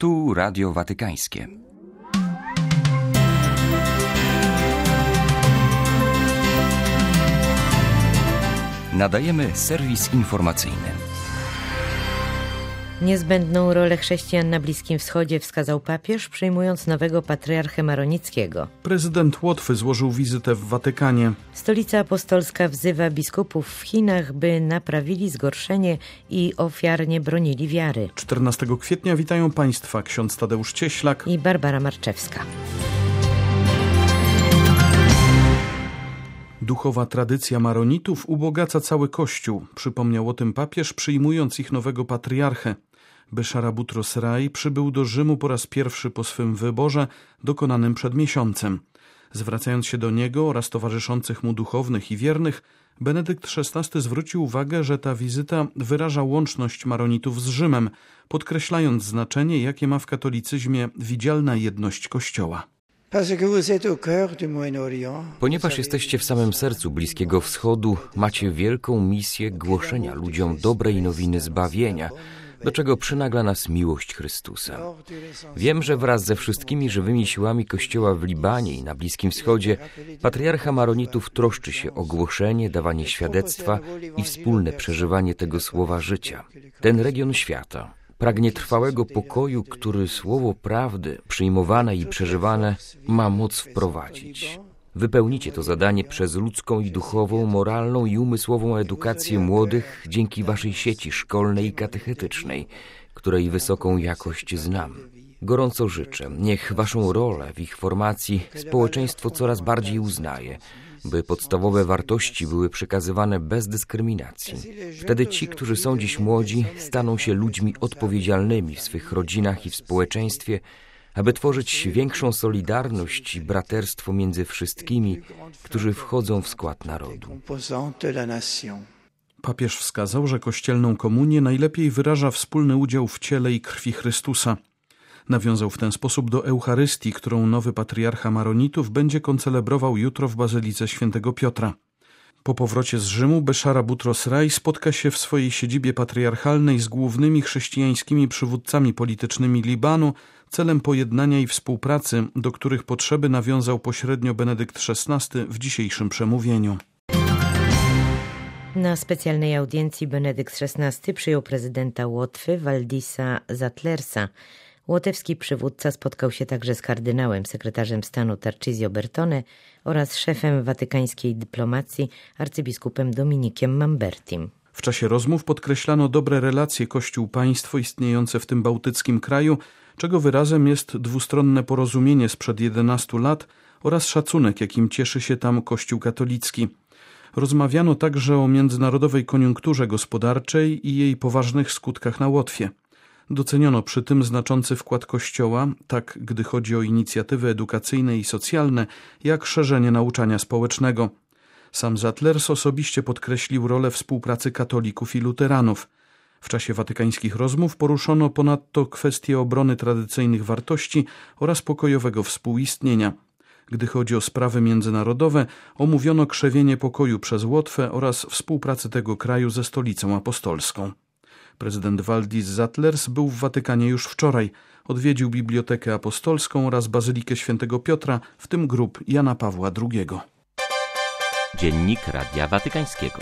Tu Radio Watykańskie. Nadajemy serwis informacyjny. Niezbędną rolę chrześcijan na Bliskim Wschodzie wskazał papież, przyjmując nowego patriarchę maronickiego. Prezydent Łotwy złożył wizytę w Watykanie. Stolica Apostolska wzywa biskupów w Chinach, by naprawili zgorszenie i ofiarnie bronili wiary. 14 kwietnia witają Państwa ksiądz Tadeusz Cieślak i Barbara Marczewska. Duchowa tradycja maronitów ubogaca cały Kościół. Przypomniał o tym papież, przyjmując ich nowego patriarchę. Beshara Butros Rai przybył do Rzymu po raz pierwszy po swym wyborze, dokonanym przed miesiącem. Zwracając się do niego oraz towarzyszących mu duchownych i wiernych, Benedykt XVI zwrócił uwagę, że ta wizyta wyraża łączność maronitów z Rzymem, podkreślając znaczenie, jakie ma w katolicyzmie widzialna jedność Kościoła. Ponieważ jesteście w samym sercu Bliskiego Wschodu, macie wielką misję głoszenia ludziom dobrej nowiny zbawienia, do czego przynagla nas miłość Chrystusa. Wiem, że wraz ze wszystkimi żywymi siłami Kościoła w Libanie i na Bliskim Wschodzie patriarcha maronitów troszczy się o głoszenie, dawanie świadectwa i wspólne przeżywanie tego słowa życia. Ten region świata pragnie trwałego pokoju, który słowo prawdy, przyjmowane i przeżywane, ma moc wprowadzić. Wypełnicie to zadanie przez ludzką i duchową, moralną i umysłową edukację młodych dzięki waszej sieci szkolnej i katechetycznej, której wysoką jakość znam. Gorąco życzę, niech waszą rolę w ich formacji społeczeństwo coraz bardziej uznaje, by podstawowe wartości były przekazywane bez dyskryminacji. Wtedy ci, którzy są dziś młodzi, staną się ludźmi odpowiedzialnymi w swych rodzinach i w społeczeństwie, aby tworzyć większą solidarność i braterstwo między wszystkimi, którzy wchodzą w skład narodu. Papież wskazał, że kościelną komunię najlepiej wyraża wspólny udział w ciele i krwi Chrystusa. Nawiązał w ten sposób do Eucharystii, którą nowy patriarcha maronitów będzie koncelebrował jutro w Bazylice Świętego Piotra. Po powrocie z Rzymu Beshara Butros Rai spotka się w swojej siedzibie patriarchalnej z głównymi chrześcijańskimi przywódcami politycznymi Libanu celem pojednania i współpracy, do których potrzeby nawiązał pośrednio Benedykt XVI w dzisiejszym przemówieniu. Na specjalnej audiencji Benedykt XVI przyjął prezydenta Łotwy Valdisa Zatlersa. Łotewski przywódca spotkał się także z kardynałem, sekretarzem stanu Tarcisio Bertone oraz szefem watykańskiej dyplomacji arcybiskupem Dominikiem Mambertim. W czasie rozmów podkreślano dobre relacje Kościół-państwo istniejące w tym bałtyckim kraju, czego wyrazem jest dwustronne porozumienie sprzed 11 lat oraz szacunek, jakim cieszy się tam Kościół katolicki. Rozmawiano także o międzynarodowej koniunkturze gospodarczej i jej poważnych skutkach na Łotwie. Doceniono przy tym znaczący wkład Kościoła, tak gdy chodzi o inicjatywy edukacyjne i socjalne, jak szerzenie nauczania społecznego. Sam Zatlers osobiście podkreślił rolę współpracy katolików i luteranów. W czasie watykańskich rozmów poruszono ponadto kwestie obrony tradycyjnych wartości oraz pokojowego współistnienia. Gdy chodzi o sprawy międzynarodowe, omówiono krzewienie pokoju przez Łotwę oraz współpracę tego kraju ze Stolicą Apostolską. Prezydent Valdis Zatlers był w Watykanie już wczoraj. Odwiedził Bibliotekę Apostolską oraz Bazylikę Świętego Piotra, w tym grób Jana Pawła II. Dziennik Radia Watykańskiego.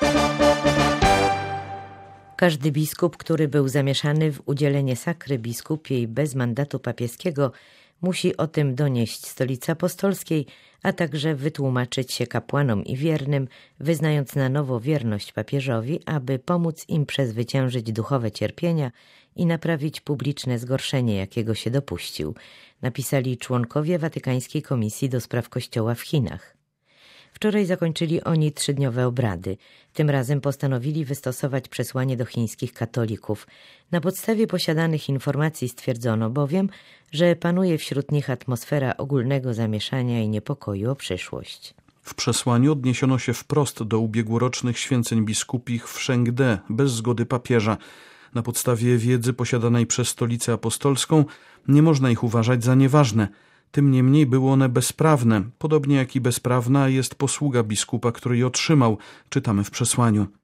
Każdy biskup, który był zamieszany w udzielenie sakry biskupiej bez mandatu papieskiego, musi o tym donieść Stolicy Apostolskiej, a także wytłumaczyć się kapłanom i wiernym, wyznając na nowo wierność papieżowi, aby pomóc im przezwyciężyć duchowe cierpienia i naprawić publiczne zgorszenie, jakiego się dopuścił, napisali członkowie Watykańskiej Komisji do Spraw Kościoła w Chinach. Wczoraj zakończyli oni 3-dniowe obrady. Tym razem postanowili wystosować przesłanie do chińskich katolików. Na podstawie posiadanych informacji stwierdzono bowiem, że panuje wśród nich atmosfera ogólnego zamieszania i niepokoju o przyszłość. W przesłaniu odniesiono się wprost do ubiegłorocznych święceń biskupich w Chengde bez zgody papieża. Na podstawie wiedzy posiadanej przez Stolicę Apostolską nie można ich uważać za nieważne. Tym niemniej były one bezprawne, podobnie jak i bezprawna jest posługa biskupa, który je otrzymał, czytamy w przesłaniu.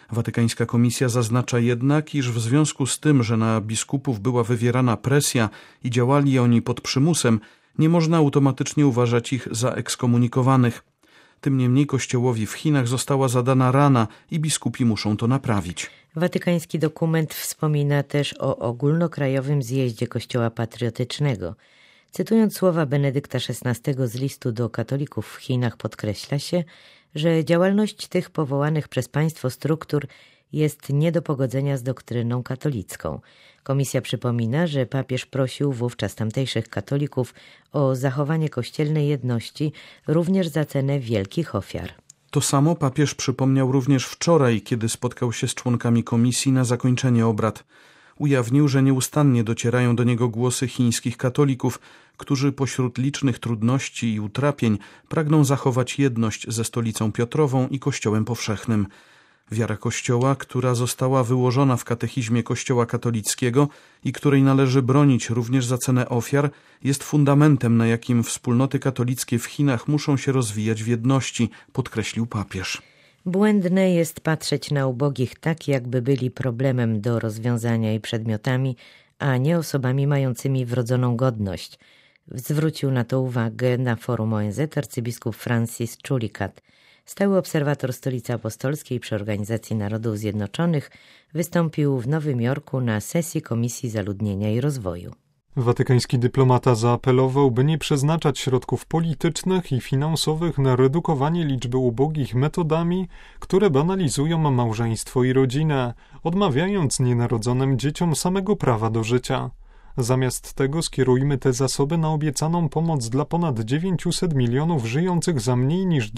Watykańska Komisja zaznacza jednak, iż w związku z tym, że na biskupów była wywierana presja i działali oni pod przymusem, nie można automatycznie uważać ich za ekskomunikowanych. Tym niemniej Kościołowi w Chinach została zadana rana i biskupi muszą to naprawić. Watykański dokument wspomina też o ogólnokrajowym zjeździe Kościoła patriotycznego. Cytując słowa Benedykta XVI z listu do katolików w Chinach, podkreśla się, że działalność tych powołanych przez państwo struktur jest nie do pogodzenia z doktryną katolicką. Komisja przypomina, że papież prosił wówczas tamtejszych katolików o zachowanie kościelnej jedności również za cenę wielkich ofiar. To samo papież przypomniał również wczoraj, kiedy spotkał się z członkami komisji na zakończenie obrad. Ujawnił, że nieustannie docierają do niego głosy chińskich katolików, którzy pośród licznych trudności i utrapień pragną zachować jedność ze stolicą Piotrową i Kościołem powszechnym. Wiara Kościoła, która została wyłożona w katechizmie Kościoła katolickiego i której należy bronić również za cenę ofiar, jest fundamentem, na jakim wspólnoty katolickie w Chinach muszą się rozwijać w jedności, podkreślił papież. Błędne jest patrzeć na ubogich tak, jakby byli problemem do rozwiązania i przedmiotami, a nie osobami mającymi wrodzoną godność. Zwrócił na to uwagę na forum ONZ arcybiskup Francis Chulikat. Stały obserwator Stolicy Apostolskiej przy Organizacji Narodów Zjednoczonych wystąpił w Nowym Jorku na sesji Komisji Zaludnienia i Rozwoju. Watykański dyplomata zaapelował, by nie przeznaczać środków politycznych i finansowych na redukowanie liczby ubogich metodami, które banalizują małżeństwo i rodzinę, odmawiając nienarodzonym dzieciom samego prawa do życia. Zamiast tego skierujmy te zasoby na obiecaną pomoc dla ponad 900 milionów żyjących za mniej niż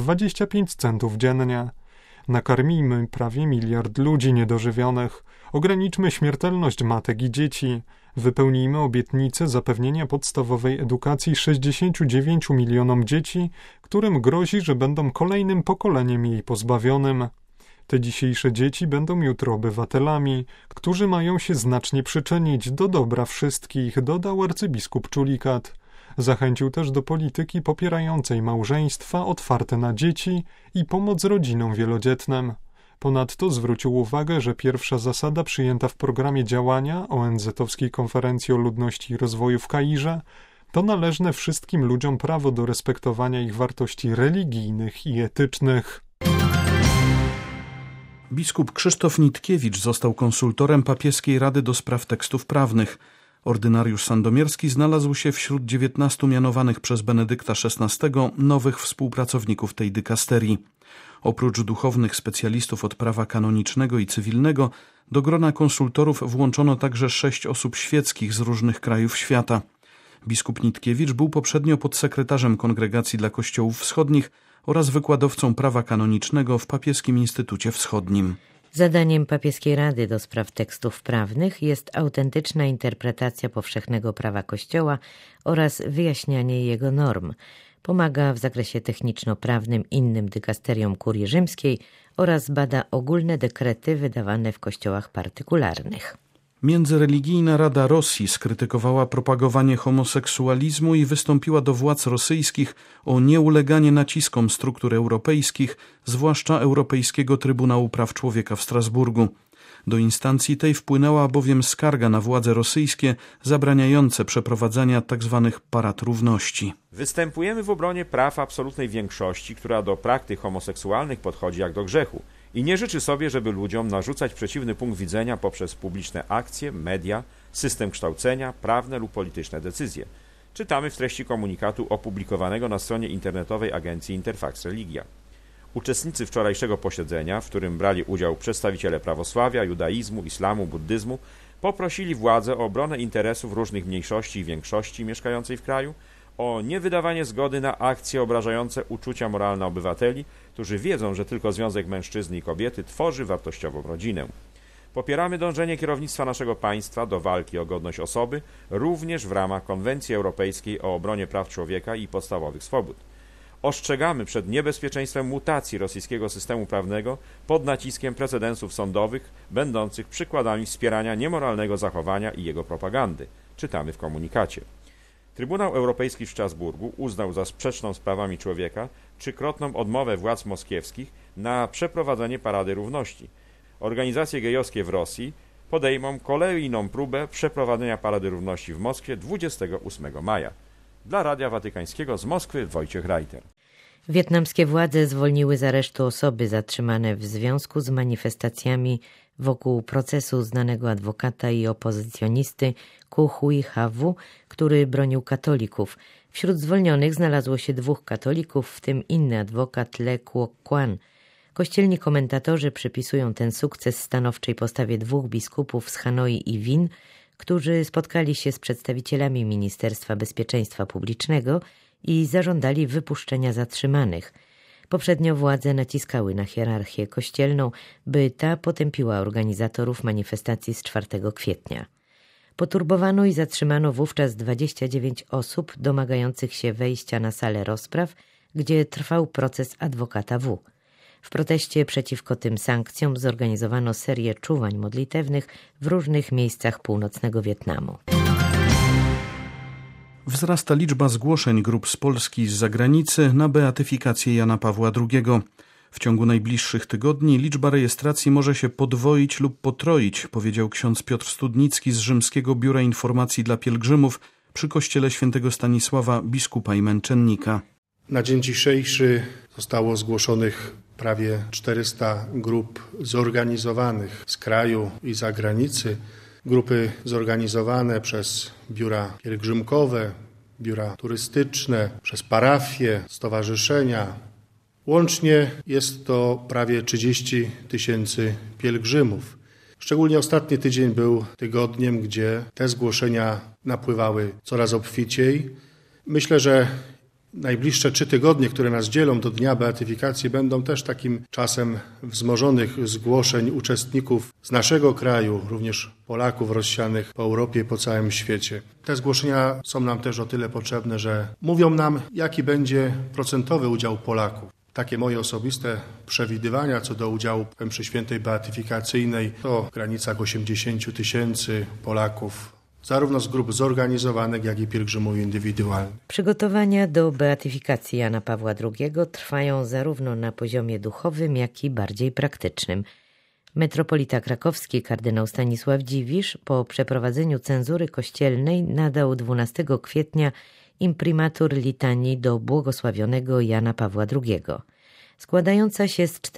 $1,25 dziennie. Nakarmijmy prawie 1 miliard ludzi niedożywionych, ograniczmy śmiertelność matek i dzieci, wypełnijmy obietnicę zapewnienia podstawowej edukacji 69 milionom dzieci, którym grozi, że będą kolejnym pokoleniem jej pozbawionym. Te dzisiejsze dzieci będą jutro obywatelami, którzy mają się znacznie przyczynić do dobra wszystkich, dodał arcybiskup Chulikat. Zachęcił też do polityki popierającej małżeństwa otwarte na dzieci i pomoc rodzinom wielodzietnym. Ponadto zwrócił uwagę, że pierwsza zasada przyjęta w programie działania ONZ-owskiej Konferencji o Ludności i Rozwoju w Kairze to należne wszystkim ludziom prawo do respektowania ich wartości religijnych i etycznych. Biskup Krzysztof Nitkiewicz został konsultorem Papieskiej Rady do Spraw Tekstów Prawnych. Ordynariusz sandomierski znalazł się wśród 19 mianowanych przez Benedykta XVI nowych współpracowników tej dykasterii. Oprócz duchownych specjalistów od prawa kanonicznego i cywilnego, do grona konsultorów włączono także 6 osób świeckich z różnych krajów świata. Biskup Nitkiewicz był poprzednio podsekretarzem Kongregacji dla Kościołów Wschodnich oraz wykładowcą prawa kanonicznego w Papieskim Instytucie Wschodnim. Zadaniem Papieskiej Rady do Spraw Tekstów Prawnych jest autentyczna interpretacja powszechnego prawa Kościoła oraz wyjaśnianie jego norm. Pomaga w zakresie techniczno-prawnym innym dykasteriom Kurii Rzymskiej oraz bada ogólne dekrety wydawane w kościołach partykularnych. Międzyreligijna Rada Rosji skrytykowała propagowanie homoseksualizmu i wystąpiła do władz rosyjskich o nieuleganie naciskom struktur europejskich, zwłaszcza Europejskiego Trybunału Praw Człowieka w Strasburgu. Do instancji tej wpłynęła bowiem skarga na władze rosyjskie zabraniające przeprowadzania tzw. parad równości. Występujemy w obronie praw absolutnej większości, która do praktyk homoseksualnych podchodzi jak do grzechu i nie życzy sobie, żeby ludziom narzucać przeciwny punkt widzenia poprzez publiczne akcje, media, system kształcenia, prawne lub polityczne decyzje. Czytamy w treści komunikatu opublikowanego na stronie internetowej agencji Interfax Religia. Uczestnicy wczorajszego posiedzenia, w którym brali udział przedstawiciele prawosławia, judaizmu, islamu, buddyzmu, poprosili władzę o obronę interesów różnych mniejszości i większości mieszkającej w kraju, o niewydawanie zgody na akcje obrażające uczucia moralne obywateli, którzy wiedzą, że tylko związek mężczyzny i kobiety tworzy wartościową rodzinę. Popieramy dążenie kierownictwa naszego państwa do walki o godność osoby, również w ramach Konwencji Europejskiej o obronie praw człowieka i podstawowych swobód. Ostrzegamy przed niebezpieczeństwem mutacji rosyjskiego systemu prawnego pod naciskiem precedensów sądowych, będących przykładami wspierania niemoralnego zachowania i jego propagandy. Czytamy w komunikacie. Trybunał Europejski w Strasburgu uznał za sprzeczną z prawami człowieka trzykrotną odmowę władz moskiewskich na przeprowadzenie Parady Równości. Organizacje gejowskie w Rosji podejmą kolejną próbę przeprowadzenia Parady Równości w Moskwie 28 maja. Dla Radia Watykańskiego z Moskwy Wojciech Reiter. Wietnamskie władze zwolniły z aresztu osoby zatrzymane w związku z manifestacjami wokół procesu znanego adwokata i opozycjonisty Cu Huy Havu, który bronił katolików. Wśród zwolnionych znalazło się 2 katolików, w tym inny adwokat Le Quoc Quan. Kościelni komentatorzy przypisują ten sukces stanowczej postawie 2 biskupów z Hanoi i Win, którzy spotkali się z przedstawicielami Ministerstwa Bezpieczeństwa Publicznego i zażądali wypuszczenia zatrzymanych. Poprzednio władze naciskały na hierarchię kościelną, by ta potępiła organizatorów manifestacji z 4 kwietnia. Poturbowano i zatrzymano wówczas 29 osób domagających się wejścia na salę rozpraw, gdzie trwał proces adwokata W. W proteście przeciwko tym sankcjom zorganizowano serię czuwań modlitewnych w różnych miejscach północnego Wietnamu. Wzrasta liczba zgłoszeń grup z Polski i z zagranicy na beatyfikację Jana Pawła II. W ciągu najbliższych tygodni liczba rejestracji może się podwoić lub potroić, powiedział ksiądz Piotr Studnicki z Rzymskiego Biura Informacji dla Pielgrzymów przy kościele świętego Stanisława, biskupa i męczennika. Na dzień dzisiejszy zostało zgłoszonych prawie 400 grup zorganizowanych z kraju i zagranicy. Grupy zorganizowane przez biura pielgrzymkowe, biura turystyczne, przez parafie, stowarzyszenia. Łącznie jest to prawie 30 000 pielgrzymów. Szczególnie ostatni tydzień był tygodniem, gdzie te zgłoszenia napływały coraz obficiej. Myślę, że najbliższe 3 tygodnie, które nas dzielą do dnia beatyfikacji, będą też takim czasem wzmożonych zgłoszeń uczestników z naszego kraju, również Polaków rozsianych po Europie i po całym świecie. Te zgłoszenia są nam też o tyle potrzebne, że mówią nam, jaki będzie procentowy udział Polaków. Takie moje osobiste przewidywania co do udziału w mszy świętej beatyfikacyjnej to w granicach 80 000 Polaków, zarówno z grup zorganizowanych, jak i pielgrzymów indywidualnych. Przygotowania do beatyfikacji Jana Pawła II trwają zarówno na poziomie duchowym, jak i bardziej praktycznym. Metropolita krakowski kardynał Stanisław Dziwisz po przeprowadzeniu cenzury kościelnej nadał 12 kwietnia imprimatur litanii do błogosławionego Jana Pawła II. Składająca się z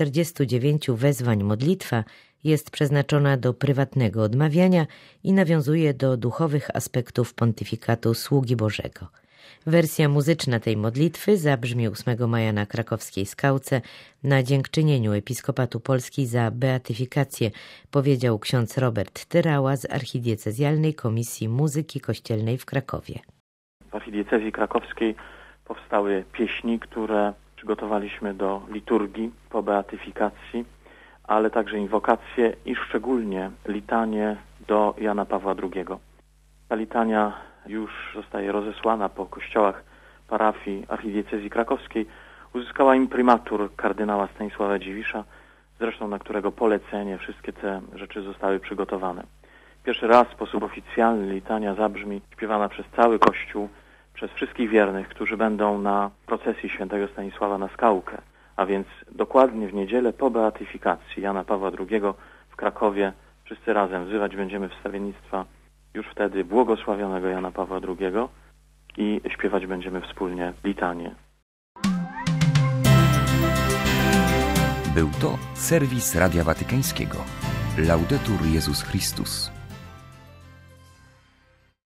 49 wezwań modlitwa jest przeznaczona do prywatnego odmawiania i nawiązuje do duchowych aspektów pontyfikatu sługi Bożego. Wersja muzyczna tej modlitwy zabrzmi 8 maja na krakowskiej Skałce na dziękczynieniu Episkopatu Polski za beatyfikację, powiedział ksiądz Robert Tyrała z Archidiecezjalnej Komisji Muzyki Kościelnej w Krakowie. W archidiecezji krakowskiej powstały pieśni, które przygotowaliśmy do liturgii po beatyfikacji, ale także inwokacje i szczególnie litanię do Jana Pawła II. Ta litania już zostaje rozesłana po kościołach parafii archidiecezji krakowskiej. Uzyskała imprimatur kardynała Stanisława Dziwisza, zresztą na którego polecenie wszystkie te rzeczy zostały przygotowane. Pierwszy raz w sposób oficjalny litania zabrzmi śpiewana przez cały Kościół, przez wszystkich wiernych, którzy będą na procesji świętego Stanisława na Skałkę, a więc dokładnie w niedzielę po beatyfikacji Jana Pawła II w Krakowie wszyscy razem wzywać będziemy wstawiennictwa już wtedy błogosławionego Jana Pawła II i śpiewać będziemy wspólnie litanię. Był to serwis Radia Watykańskiego. Laudetur Jezus Chrystus.